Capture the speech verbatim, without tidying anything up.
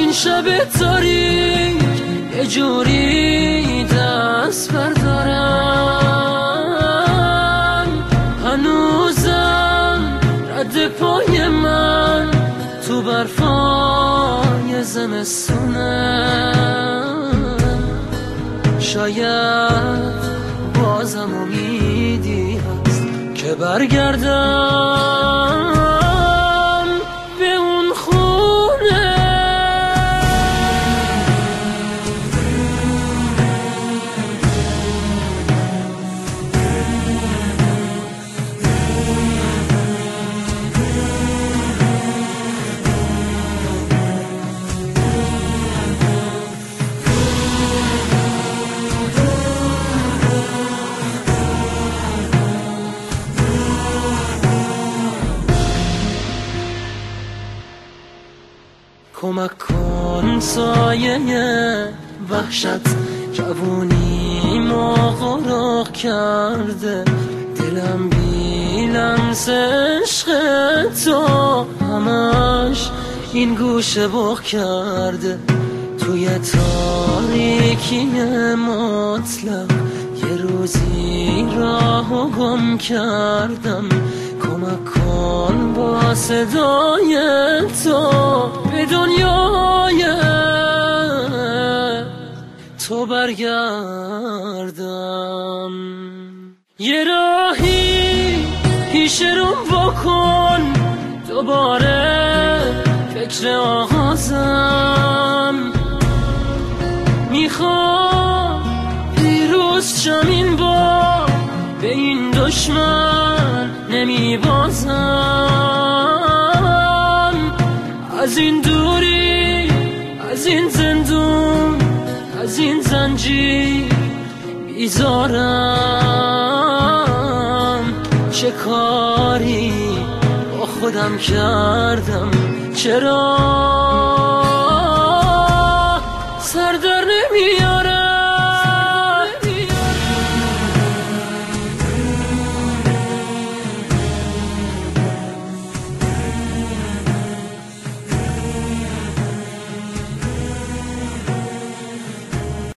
این شب تاریک یه جوری دست بردارم، هنوزم رد پای من تو برفای زمستونه. شاید بازم امیدی هست که برگردم به اون خونه. کمک کن سایه وحشت جوونیمو غرق کرده، دلم بی لمس عشق تو همش این گوشه بغ کرده. توی تاریکی مطلق یه روزی راهو گم کردم، کمک کن با صدای تو به دنیای تو برگردم. یه راهی پیش روم بکن دوباره فکر آغازم، میخوام پیروز شم این بار به این دشمن نمیبازم. از این دوری، از این زندون، از این زنجیر بیزارم. چه کاری با خودم کردم، چرا